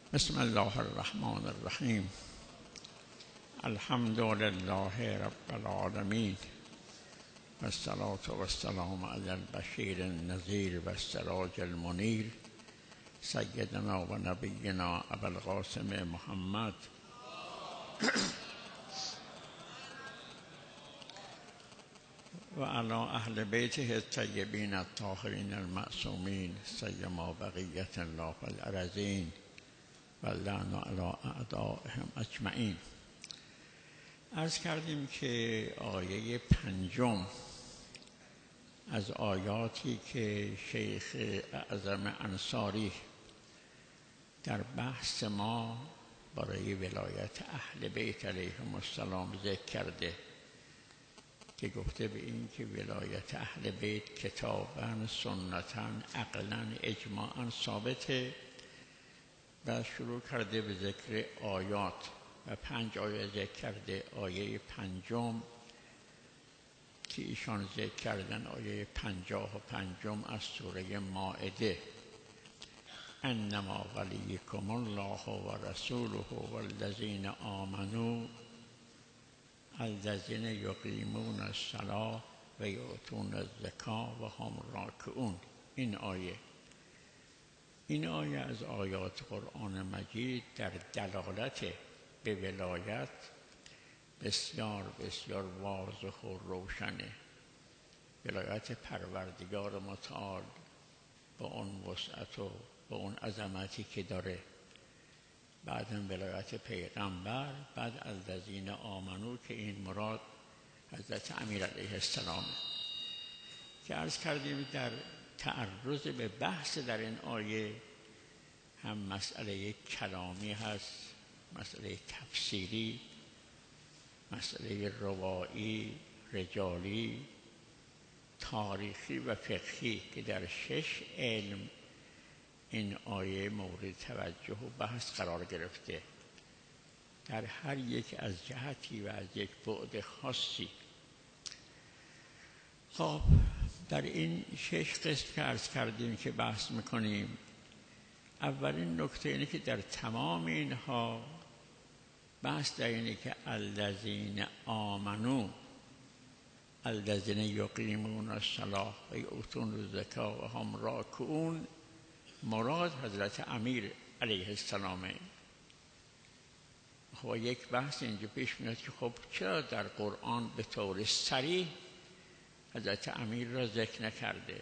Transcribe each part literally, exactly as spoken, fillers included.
بسم الله الرحمن الرحیم. الحمد لله رب العالمین و الصلاة و السلام علی البشیر النذیر و السراج المنیر سیدنا و نبینا ابوالقاسم محمد و علی اهل بیته الطیبین الطاهرین المعصومین سیما بقیة الله فی الارضین و اللعن علی اعدائهم اجمعین. عرض کردیم که آیه پنجم از آیاتی که شیخ اعظم انصاری در بحث ما برای ولایت اهل بیت علیهم السلام ذکر کرده که گفته به این که ولایت اهل بیت کتاباً سنتاً عقلاً اجماعاً ثابته و شروع کرده به ذکر آیات و پنج آیه ذکر کرده. آیه پنجم که ایشان ذکر کردن آیه پنجاه و پنجم از سوره مائده، انما ولیکم الله و رسوله والذین آمنوا الذین یقیمون الصلاة و یؤتون الزکاة و هم راکعون. این آیه این آیه از آیات قرآن مجید در دلالت به ولایت بسیار بسیار واضح و روشنه. ولایت پروردگار متعال با اون وسعت و با اون عظمتی که داره، بعدم ولایت پیغمبر، بعد الذین آمنو که این مراد حضرت امیر علیه السلام که عرض کردیم در تعرض به بحث در این آیه هم مسئله کلامی هست، مسئله تفسیری، مسئله روایی، رجالی، تاریخی و فقهی که در شش علم این آیه مورد توجه و بحث قرار گرفته، در هر یک از جهتی و از یک بعد خاصی. خب در این شش قسم که عرض کردیم که بحث میکنیم، اولین نکته اینه که در تمام اینها بحث در اینه که الذین آمنو الذین یقیمون الصلاة و یؤتون الزکاة و هم راکعون، مراد حضرت امیر علیه السلامه. خب یک بحث اینجا پیش میاد که خب چرا در قرآن به طور صریح حضرت امیر را ذکر نکرده؟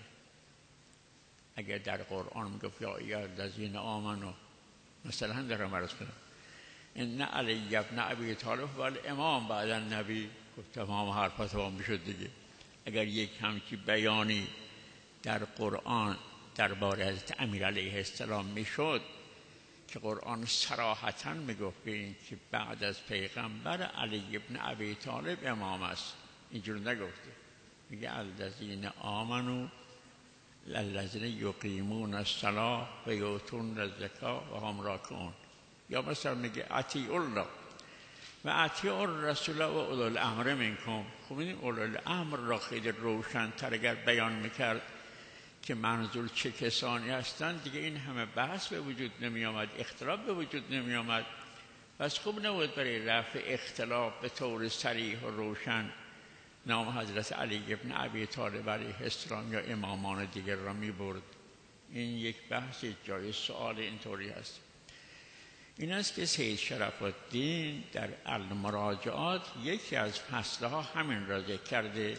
اگر در قرآن میگفت یا ایها الذین آمنو، مثلا دارم عرض کنم ان علی ابن ابی طالب و الامام بعد النبی، خب تمام حرفا تمام میشد دیگه. اگر یک همچی بیانی در قرآن درباره حضرت امیر علیه السلام میشد که قرآن صراحتاً میگفت به این که بعد از پیغمبر علی ابن ابی طالب امام است، اینجور نگفته. میگه الذین آمنو الذین یقیمون الصلاة و یؤتون الزکاة و هم راکعون. یا مثلا میگه اطیعوا الله و اطیعوا الرسول و اولی الامر منکم. خب این اولی الامر را خیلی روشن‌تر اگر بیان میکرد که منظور چه کسانی هستند، دیگه این همه بحث به وجود نمی آمد، اختلاف به وجود نمی آمد. پس خوب نبود برای رفع اختلاف به طور صریح و روشن نام حضرت علی ابن ابی طالب علیه السلام یا امامان دیگر را می برد. این یک بحث جای سؤال اینطوری هست. این است که سید شرف الدین در المراجعات یکی از فصلها همین را ذکر کرده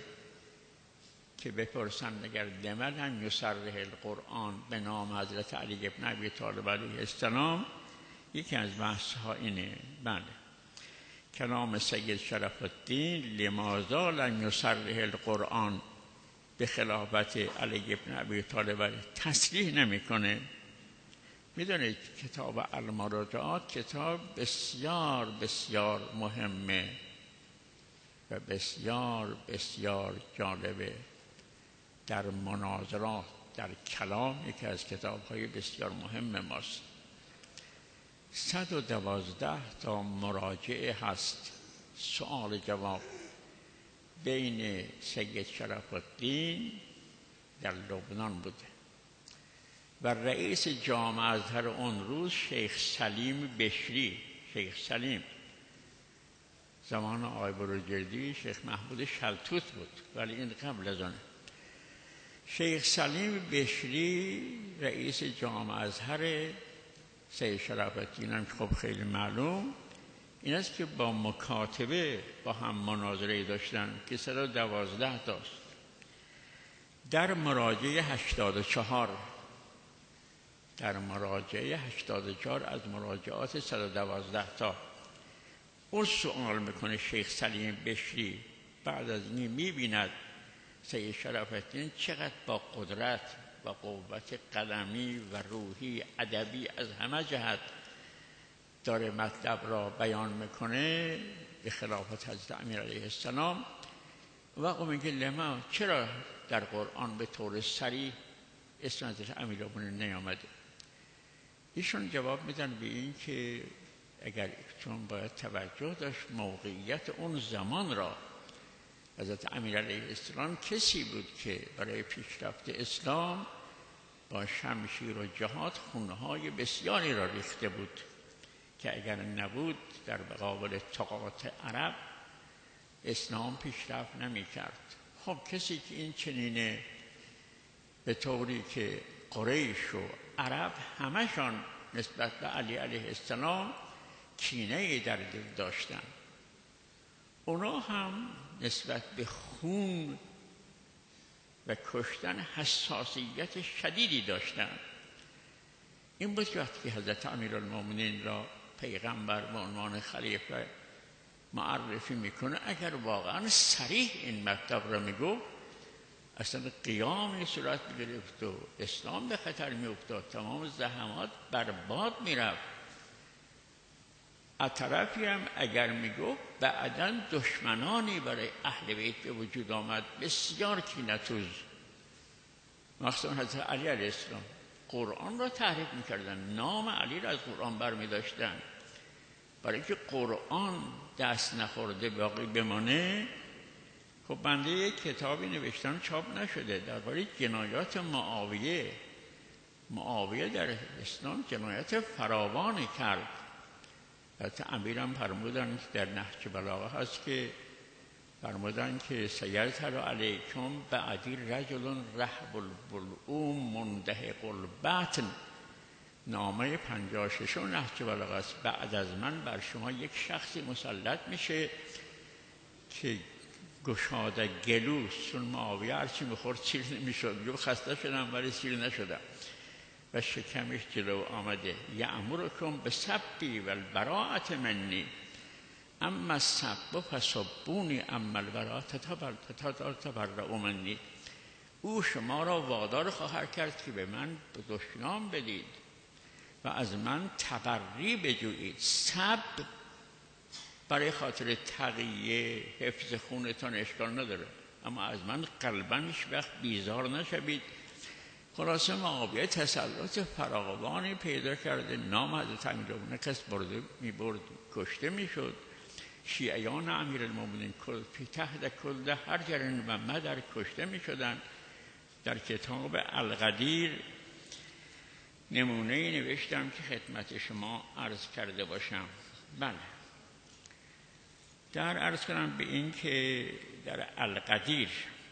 که بپرسند اگر لمن ان یصرح القرآن به نام حضرت علی ابن ابی طالب علیه السلام، یکی از بحثها اینه. بله، کلام سید شرف الدین لماذا لم یصرح القرآن به خلافت علی ابن ابی طالب تصریح نمیکنه. میدونید کتاب المراجعات کتاب بسیار بسیار مهمه و بسیار بسیار جالبه. در مناظرات، در کلام، یکی از کتاب‌های بسیار مهم ماست. صد و دوازده تا مراجعه هست، سوال جواب بین سید شرف الدین در لبنان بوده و رئیس جامع ازهر اون روز شیخ سلیم بشری، شیخ سلیم زمان آقای بروجردی شیخ محمود شلتوت بود، ولی این قبل از آنه. شیخ سلیم بشری رئیس جامع ازهر، سید شرف الدین هم خب خیلی معلوم این است که با مکاتبه با هم مناظره داشتن که صد و دوازده تاست. در مراجعه هشتاد و چهار در مراجعه هشتاد و چهار از مراجعات صد و دوازده تا اون سوال میکنه شیخ سلیم بشری بعد از این میبیند سید شرف الدین چقدر با قدرت و قوت قلمی و روحی ادبی از همه جهت داره مطلب را بیان میکنه به خلافت حضرت امیر علیه السلام. و او میگه لما چرا در قرآن به طور صریح اسم حضرت امیرالمومنین نیامده؟ ایشون جواب میدن به این که اگر چون باید توجه داشت موقعیت اون زمان را. حضرت امیر علیه السلام کسی بود که برای پیشرفت اسلام با شمشیر و جهاد خونهای بسیاری را ریخته بود که اگر نبود در مقابل طغات عرب اسلام پیشرفت نمی کرد. خب کسی که این چنینه به طوری که قریش و عرب همشان نسبت به علی علیه السلام کینه‌ای در دل داشتن، اونا هم نسبت به خون و کشتن حساسیت شدیدی داشتن. این بود که وقتی حضرت امیرالمومنین را پیغمبر به عنوان خلیفه معرفی میکنه اگر واقعا صریح این مطلب را میگو اصلا قیامی صورت میگرفت و اسلام به خطر میافتاد، تمام زحمات برباد میرفت. از طرفی هم اگر میگو بعداً دشمنانی برای اهل بیت به وجود آمد بسیار کینه‌توز، مخصوصا حضرت علی علیه السلام قرآن را تحریف میکردن، نام علی را از قرآن برمیداشتن برای که قرآن دست نخورده باقی بمانه. خب بنده یک کتابی نوشتم چاپ نشده درباره جنایات معاویه. معاویه در اسلام جنایت فراوانی کرد. حتی امیرم فرمودن در نهج بلاغه هست که فرمودن که سیرتر علیکم بعدی رجل رهب البلعوم مندهق البطن، نامه پنجاه و ششم نهج بلاغه است. بعد از من بر شما یک شخصی مسلط میشه که گشاده گلو، چون معاویه هرچی میخورد سیر نمیشد، میگه خسته شدم ولی سیر نشدم و شکمش جلو آمده. یأمرکم به سبی و البراءت منی اما السب فسبونی اما البراءت تبرؤوا منی. او شما را وادار خواهد کرد که به من دشنام بدید و از من تبری بجویید. سب برای خاطر تقیه حفظ خونتان اشکال نداره، اما از من قلباً هیچ وقت بیزار نشوید. خلاصه معاویه تسلط فراوانی پیدا کرده، نام حضرت امیرالمومنین کس برده میبرد کشته میشد. شیعیان امیرالمومنین تحت کل حجر و مدر کشته میشدن. در کتاب القدیر نمونه نوشتم که خدمت شما عرض کرده باشم. بله در عرض کنم به این که در القدیر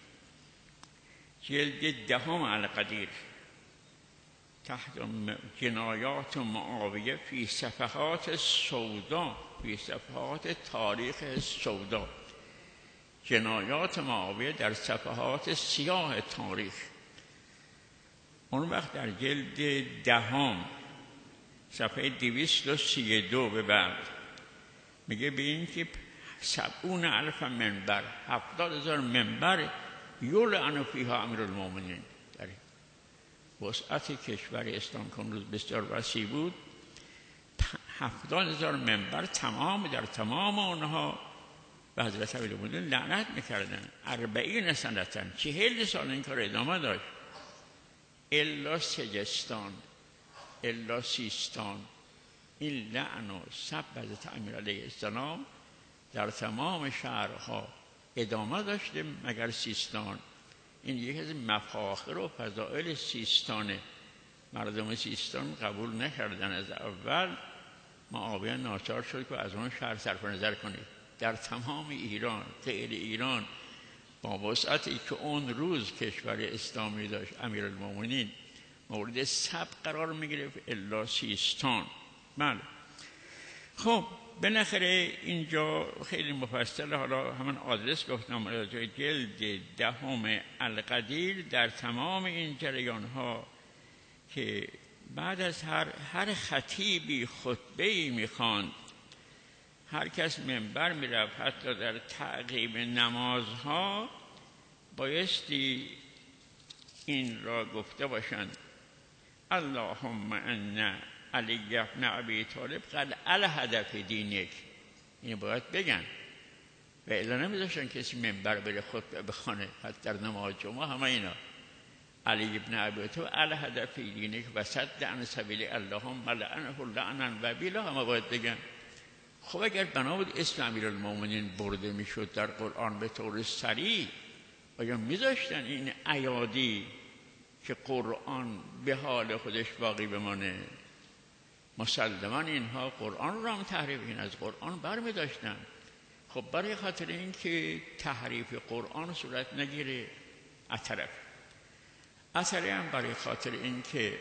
جلد دهم القدیر تحت جنایات معاویه فی صفحات سودا، فی صفحات تاریخ سودا، جنایات معاویه در صفحات سیاه تاریخ. اون وقت در جلد دهم صفحه دویست و سی و دو به بعد میگه به این که سبعون الف منبر، هفتاد هزار منبر یلعن فیها امیرالمومنین. در وسعت کشور اسلام که روز بسیار وسیع بود، هفتاد هزار منبر تمام در تمام آنها به حضرت امیرالمومنین لعنت میکردن. اربعین سنتن، چهل سال این کار ادامه داشت. الا سجستان، الا سیستان، این لعن و سب حضرت امیر علیه السلام در تمام شهرها ادامه داشته مگر سیستان. این یکی از مفاخر و فضائل سیستانه. مردم سیستان قبول نکردن. از اول معاویه ناچار شد که از اون شهر صرف نظر کنید. در تمام ایران غیر ایران با وسعتی که اون روز کشور اسلامی داشت امیرالمومنین مورد سبق قرار میگرفت الا سیستان. بله خب بالاخره اینجا خیلی مفصل، حالا همون آدرس گفتم راجع جلد دهم القدیر. در تمام این جریان ها که بعد از هر هر خطیبی خطبه‌ای میخواند، هر کس منبر میرفت، حتی در تعقیب نمازها بایستی این را گفته باشند: اللهم ان علی بن ابی طالب قد الحد فی دینک. این باید بگن و الا نمیذاشتن کسی منبر بره خطبه بخونه. حتی در نماز جمعه همه اینا علی بن ابی طالب الحد فی دینک و صد عن سبیل اللهم لعنه لعنا و بلا، همه باید بگن. خب اگر بنا بود اسم امیرالمومنین برده میشد در قرآن به طور صریح، آیا میذاشتن این ایادی که قرآن به حال خودش باقی بمانه؟ مسلما اینها قرآن را هم تحریف، این از قرآن بر می داشتن. خب برای خاطر این که تحریف قرآن صورت نگیره از طرف اثری هم برای خاطر این که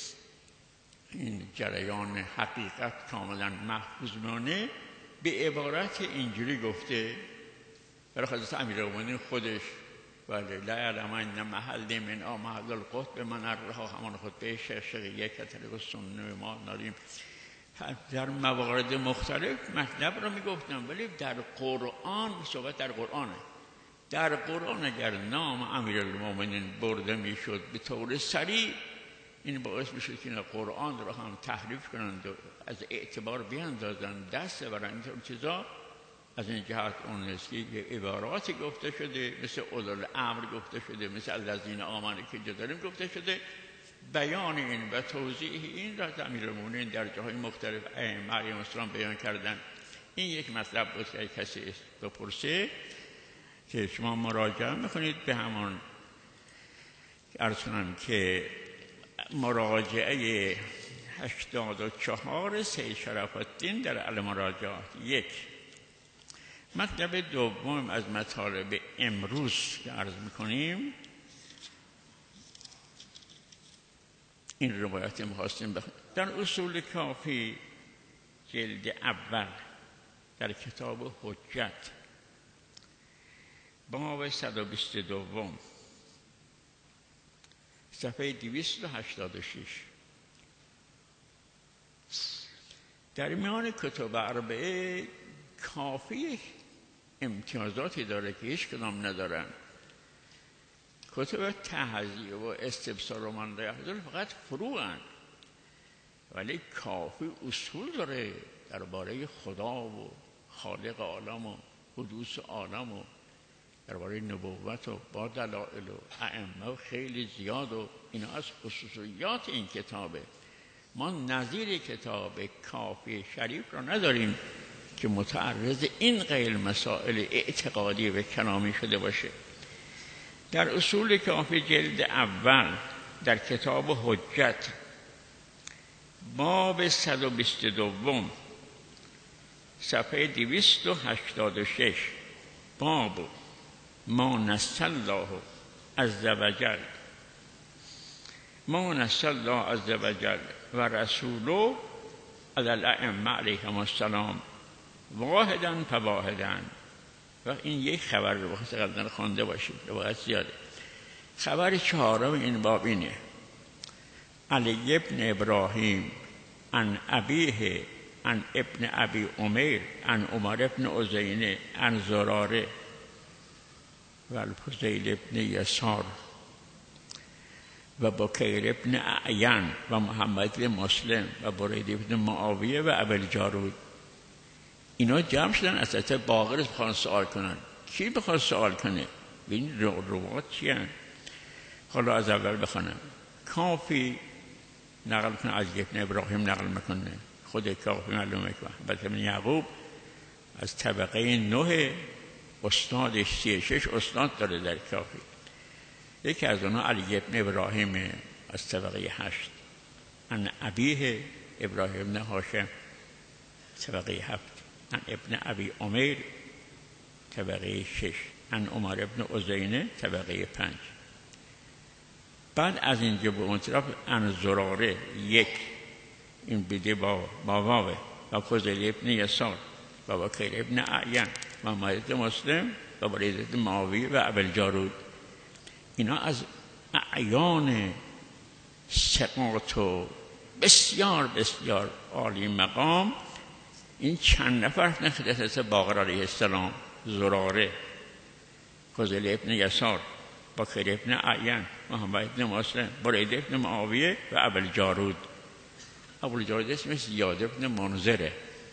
این جریان حقیقت کاملا محفوظ مانه، به عبارت اینجوری گفته برای خاطر امیرالمومنین خودش: ولی لا یعلمن محل من آ محل القطب من الرها. همان خطبه شیخ شقیقه که طریق سنت ما داریم در موارد مختلف مطلب را میگفتم، ولی در قرآن صحبت در قرآنه. در قرآن اگر نام امیرالمومنین برده میشد به طور صریح، این باعث میشد که قرآن را هم تحریف کنند و از اعتبار بیاندازند دست برند. اینطور چیزا از این جهت اون است که عباراتی گفته شده، مثل اولوالامر گفته شده، مثل الذین آمنوا که اینجا داریم گفته شده. بیان این و توضیح این را امیرالمومنین در جاهای مختلف ائمه علیهم السلام بیان کردن. این یک مطلب بود که کسی بپرسه که شما مراجعه میکنید به همان عرض کنم که مراجعه هشتاد و چهار سید شرف الدین در المراجعات. یک مطلب دوم از مطالب امروز که عرض میکنیم، این روایت می‌خواستیم بخونیم در اصول کافی جلد اول در کتاب حجت باب صد و بیست و دو صفحه دویست و هشتاد و شش. در میان کتب اربعه کافی امتیازاتی داره که هیچ کدام ندارن. کتب تهذیب و استبصار و من یحضر فقط فروعن، ولی کافی اصول داره درباره خدا و خالق عالم و حدوث عالم و درباره نبوت و با دلائل و ائمه و خیلی زیاد و اینا از خصوصیات این کتابه. ما نظیر کتاب کافی شریف را نداریم که متعرض این غیر مسائل اعتقادی و کلامی شده باشه. در اصول کافی جلد اول در کتاب حجت باب صد و بیست و دو صفحه دویست و هشتاد و شش باب ما نص الله عز وجل ما نص الله عز وجل و رسوله علی الائمه علیهم السلام واحدا فواحدا. و این یک خبر رو بخواست قبلا خوانده باشید، روایت زیاده. خبر چهارم این باب اینه: علی ابن ابراهیم عن ابیه عن ابن ابی عمیر عن عمر ابن عزینه عن زراره و الفضیل ابن یسار و بکیر ابن اعین و محمد ابن مسلم و برید ابن معاویه و ابوالجارود. اینا جمع شدن از حضرت باقر بخوان سوال کنن. کی بخواد سوال کنه؟ این روایات چی هست؟ حالا از اول بخونم. کافی نقل کنه از ابن ابراهیم نقل میکنه، خود کافی معلومه که محمد ابن یعقوب از طبقه نه استادش سی شش استاد داره در کافی. یکی از اونها علی ابن ابراهیم از طبقه هشت. عن ابیه ابراهیم بن هاشم طبقه هفت، عن ابن ابی عمیر طبقه شش، عن عمر ابن عزینه طبقه پنج. بعد از اینجا به اون طرف عن زراره یک، این بیده با ماواوه و فضیل ابن یسار و بکیر ابن اعین و محمد مسلم و ولید بن معاویه و ابوالجارود. اینا از اعیان ثقات و بسیار بسیار عالی مقام. این چند نفر نخدت باقر علیه السلام، زراره، فضیل ابن یسار، بکیر ابن اعین، محمد ابن مسلم، ولید ابن معاویه و ابوالجارود. ابوالجارود اسمش زیاد ابن منذره،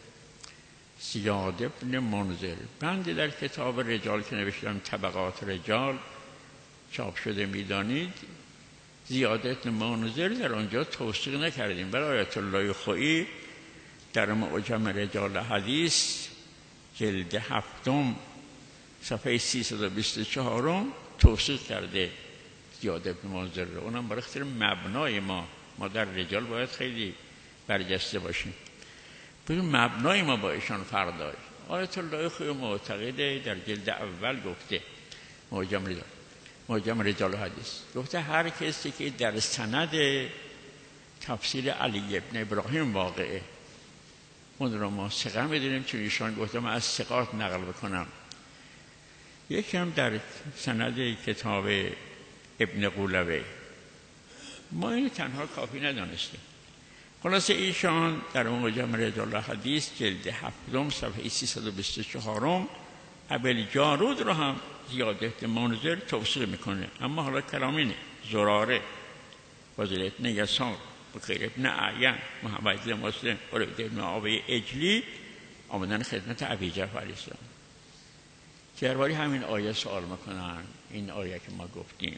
زیاد ابن منذر. بنده در کتاب رجال که نوشتم طبقات رجال چاپ شده میدانید، زیاد ابن منذر در آنجا توثیق نکردیم، برای آیت الله خویی در معجم رجال حدیث جلد هفتم صفحه سیصد و بیست و چهار توثیق کرده زیاد ابن منذر رو. اونم برای خاطر مبنای ما ما در رجال باید خیلی برجسته باشیم. ببین مبنای ما با ایشان فرق داشت. آیت الله خویی معتقده در جلد اول گفته معجم رجال معجم رجال حدیث گفته هر کسی که در سند تفسیر علی ابن ابراهیم واقعه اون رو ما ثقه میدونیم، چون ایشان گفته من از ثقات نقل بکنم. یکی هم در سند کتاب ابن قولوی، ما این تنها کافی ندانستیم. خلاصه ایشان در معجم رجال حدیث جلد هفتم صفحه سیصد و بیست و چهار ابوالجارود رو هم زیاد ابن منذر توصیح میکنه. اما حالا کلام اینه: زراره، فضیل ابن یسار، بکیر ابن اعین، محمد ابن مسلم، ولید ابن معاویه اجلی آمدن خدمت ابی جعفر علیه السلام. درباره همین آیه سوال میکنن. این آیه که ما گفتیم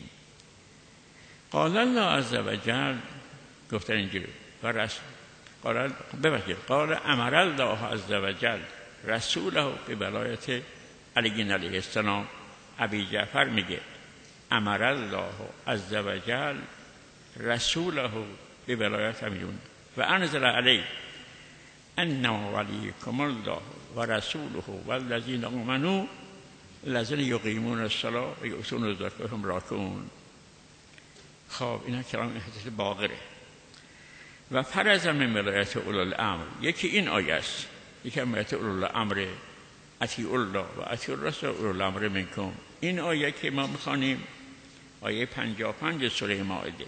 قال الله عز وجل، گفتن اینجوری و رسول قال ببخشید قال امر الله عز وجل رسوله به ولایت علی علیه السلام. ابی جعفر میگه امر الله عز وجل رسوله به ولایت امیون و انزل علی انما ولیکم الله و رسوله والذین آمنوا الذین یقیمون الصلاة و یؤتون الزکاة و هم راکعون. خب اینا کلام حضرت باقره. و فرض من ولایت اولی الامر، یکی این آیه است، یکی ولایت اولی الامر اطیعوا الله و اطیعوا الرسول اولی الامر منکم. این آیه که ما میخوانیم آیه پنجاه و پنج سوره مائده.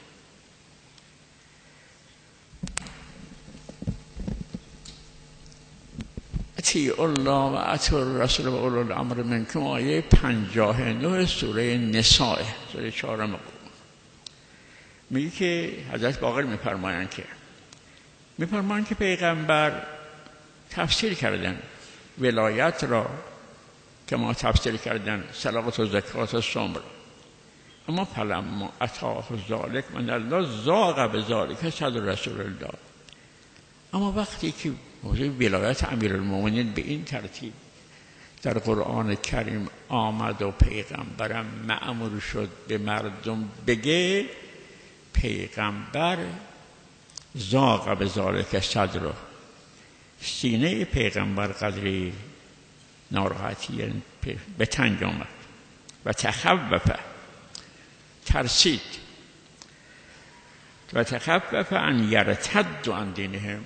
اطیعوا الله و اطیعوا الرسول و اولی الامر منکم آیه پنجاه و نه سوره نساء، سوره چهارم. میگه که حضرت باقر میفرمایند که میفرمایند که پیغمبر تفسیر کردن ولایت را که ما تفسیر کردن صلوات و زکات و صوم را. اما فلما اتاه ذلک من الله ضاق بذلک صدر رسول الله. اما وقتی که موضوع ولایت امیرالمومنین به این ترتیب در قرآن کریم آمد و پیغمبرم مأمور شد به مردم بگه، پیغمبر ضاق بذلک صدر، سینه پیغمبر قدری ناراحتی به تنگ آمد و تخوف، ترسید و تخوف ان یرتد عن دینهم.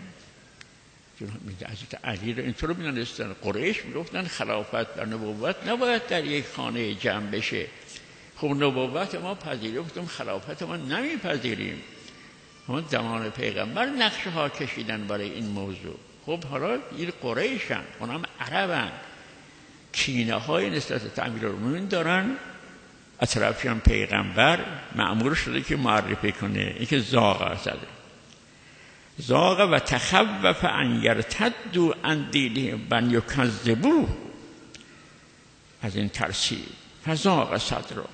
حضرت علی رو اینطور می‌دانستن. قریش میگفتن خلافت و نبوت نباید در یک خانه جمع بشه. خب نبوت ما پذیرفتیم، خلافت ما نمیپذیریم. اما زمان پیغمبر نقشه ها کشیدن برای این موضوع. خب حالا این قریشن، اونم عربن، کینه های نسبت امیرالمومنین دارن. از طرفی هم پیغمبر مأمور شده که معرفی کنه. این که ضاق زده، ضاق و تخوف ان یرتدوا عن دینهم و یکذبوا، از این ترسید فضاق صدره.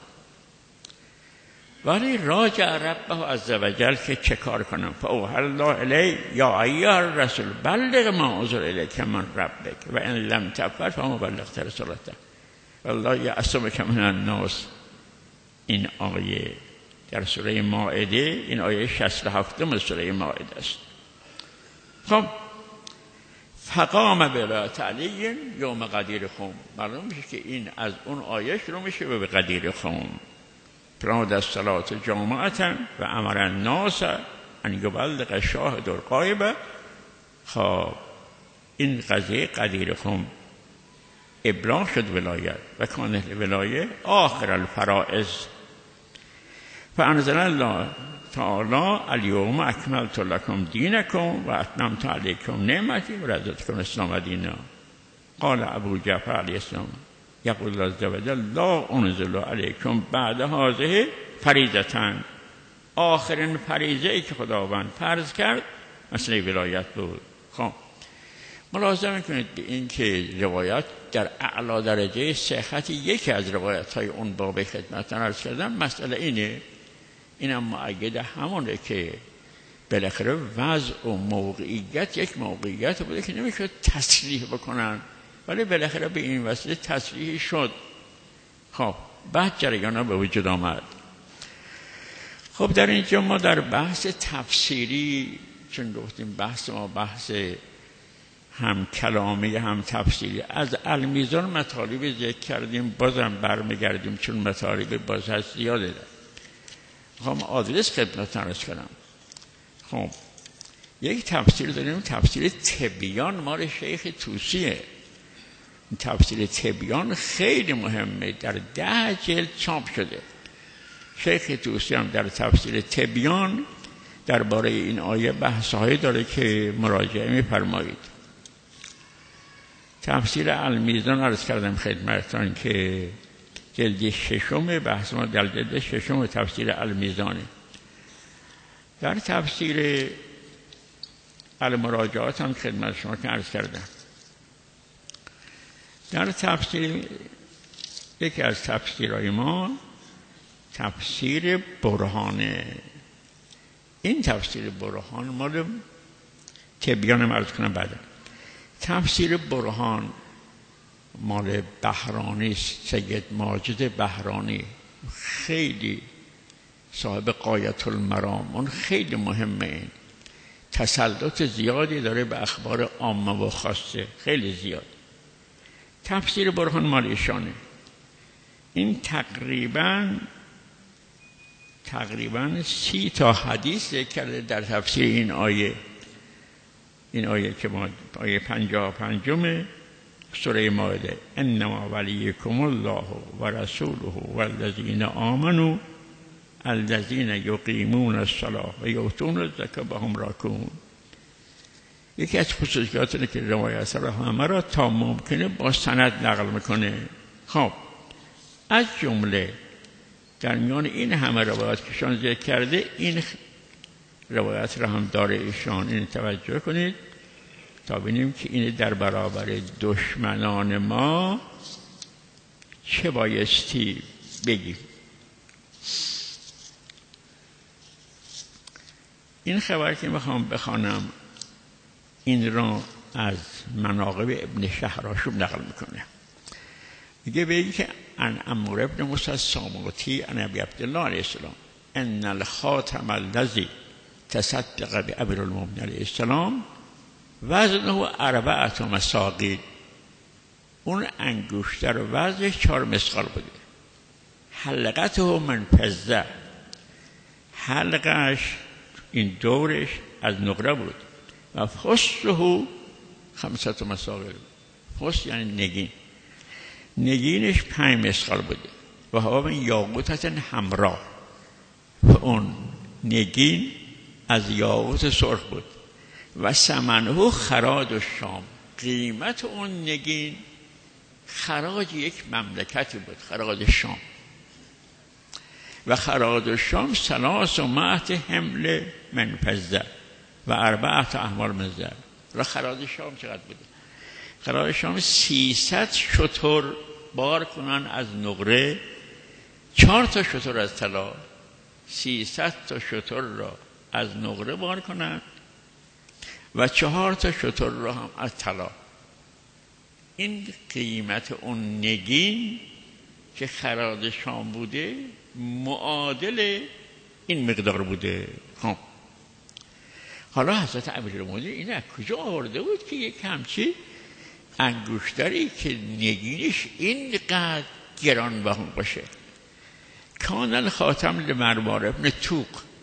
ولی راجع ربه عز وجل که چه کار کنم؟ فاوحی الله الی یا ایها الرسول بلغ ما انزل الیک من ربک و ان لم تفعل فما بلغت رسالته والله یعصمک من الناس. این آیه در سوره مائده، این آیه شصت و هفتم سوره مائده است. خب فقام بولایت علی یوم غدیر خم، معلوم میشه که این از اون آیه شروع میشه به غدیر خم. فرمود الصلاة جامعة و امر الناس ان یبلغ الشاهد الغایب. خب این قضیه غدیر خم ابلاغ شد ولایت و کان ولایه آخر الفرائض. فانزل الله تعالی الیوم اکملت لکم دینکم و اتممت علیکم نعمتی و رضیت لکم الاسلام دینا. قال ابو جعفر علیه السلام یقول الله عز وجل لا انزل علیکم بعد هذه فریضة. آخرین فریضه ای که خداوند فرض کرد مسئله ولایت بود. خب ملاحظه کنید به این که روایت در اعلی درجه صحت، یکی از روایت های اون باب خدمتتان عرض کردم، مسئله اینه، اینم مؤید همونه که بالاخره وضع و موقعیت یک موقعیت بوده که نمیشه تصریح بکنن، ولی بالاخره به این وسیله تصریح شد. خب بعد جریان ها به وجود آمد. خب در اینجا ما در بحث تفسیری، چون گفتیم بحث ما بحث هم کلامی هم تفسیری، از المیزان مطالب ذکر کردیم، بازم برمیگردیم چون مطالب باز هست زیاده دارم. خب آدرس خدمتتان عرض کنم. خب یک تفسیر داریم، تفسیر تبیان مال شیخ طوسیه. تفسیر تبیان خیلی مهمه، در ده جلد چاپ شده. شیخ طوسی هم در تفسیر تبیان درباره این آیه بحث‌هایی داره که مراجعه می‌فرمایید. تفسیر المیزان عرض کردم خدمتتان که جلد ششم بحث ما در جلد ششم تفسیر المیزانه. در تفسیر المراجعات هم خدمت شما که عرض کردم. در تفسیر یکی از تفسیرهای ما تفسیر برهانه. این تفسیر برهان مال تبیان عرض کنم بعدا. تفسیر برهان مال بهرانی، سید ماجد بهرانی، خیلی صاحب غایت المرام، اون خیلی مهمه، تسلط زیادی داره به اخبار عامه و خاصه، خیلی زیاد. تفسیر برهان مال ایشانه. این تقریباً تقریباً سی تا حدیث ذکر کرده در تفسیر این آیه. این آیه که ما آیه پنجاه و پنجم سوره مائده، انما ولیکم الله و رسوله والذین آمنوا الذین یقیمون الصلاة و یؤتون الزکاة و هم راکعون. یکی از خصوصیات اینه که روایت را همه را تا ممکنه با سند نقل میکنه. خب از جمله در میان این همه روایات که شان ذکر کرده، این روایت را هم داره ایشان. این توجه کنید تا ببینیم که این در برابر دشمنان ما چه بایستی بگیم. این خبر که میخوام بخوانم این را از مناقب ابن شهراشوب نقل میکنه. میگه به این که ان عمرو ابن موسی الصامتی ان ابی عبدالله علیه السلام ان الخاتم الذی تصدق بامیر المؤمنین علیه السلام وزنه اربعة مساقیل. اون انگشتر وزنش چهار مسقال بوده. حلقته من فضه، حلقش این دورش از نقره بود. و فصه خمسة مساقیل. فص یعنی نگین، نگینش پنج مسقال بوده. و هوا من یاقوتت حمرا، و اون نگین از یاقوت سرخ بود. و ثمنه خراج الشام، قیمت اون نگین خراج یک مملکتی بود، خراج شام. و خراج شام ثلاث مائة حمل من فضة و اربعة احمال من ذهب. و خراج شام چقدر بوده؟ خراج شام سیصد شتر بار کنن از نقره، چهار تا شتر از طلا، سیصد تا شتر را از نقره بار کنن و چهار تا شتر را هم از طلا. این قیمت اون نگین که خراج شام بوده معادل این مقدار بوده. خب حالا حضرت امیرالمومنین این از کجا آورده بود که یک همچی انگشتری که نگینش اینقدر گرانبها باشه؟ کان الخاتم لمروان ابن توق،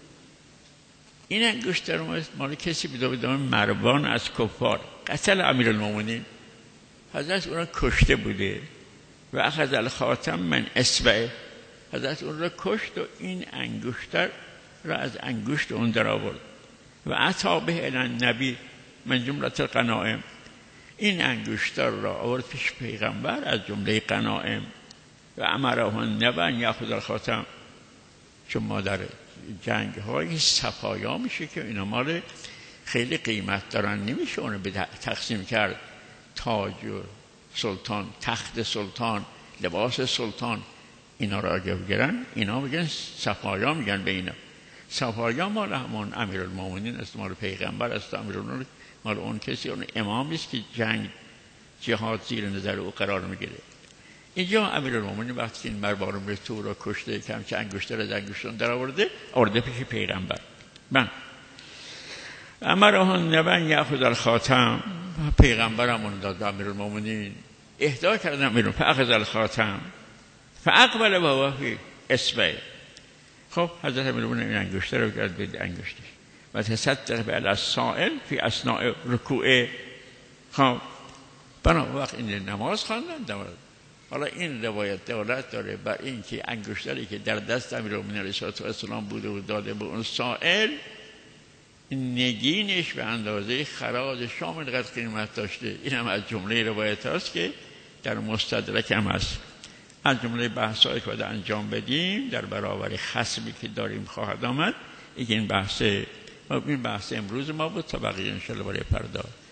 این انگشتر مال کسی به نام مروان از کفار قتل امیرالمومنین، حضرت اون را کشته بوده و اخذ الخاتم من اصبعه، حضرت اون را کشت و این انگشتر را از انگشت اون در آورد و عطا به النبی من جمله الغنائم، این انگشتر را آورد پیش پیغمبر از جمله غنائم و امره النبی ان یاخذ الخاتم، چون ما در جنگ های صفایا میشه که اینا مال خیلی قیمت دارن، نمیشه اونو به تقسیم کرد، تاج و سلطان، تخت سلطان، لباس سلطان، اینا را اگه بگیرن اینا میگن صفایا، میگن به اینا صفایا مال همون امیرالمومنین است، مال پیغمبر است. امیرالمومنین مال اون کسی، اون امامی است که جنگ جهاد زیر نظر او قرار میگیره. اینجا امیرالمومنین وقتی این مروان بن توق را کشته که همچه انگشتر از انگشتان در آورده آورده پیش پیغمبر. من امره النبی یاخذ الخاتم، پیغمبر همون داد به امیرالمومنین، اهدا کردن امیرالمومنین فاخذ الخاتم فاقبل و هو فی اصبعه. خب حضرت امیرالمومنین این انگشتر رو کرد به انگشتش و تصدق به السائل فی اثناء رکوعه. خب بنا وقت این نماز خواندن. حالا این روایت دلالت داره بر این که انگشتری که در دست امیرالمومنین علیه السلام بوده و داده به اون سائل، نگینش به اندازه خراج شام اینقدر قیمت داشته. این هم از جمله روایت هاست که در مستدرک هم هست. از جمله بحث هایی که باید انجام بدیم در برابر خصمی که داریم خواهد آمد. این بحث این بحث امروز ما بود تا بقیه انشاءالله برای فردا.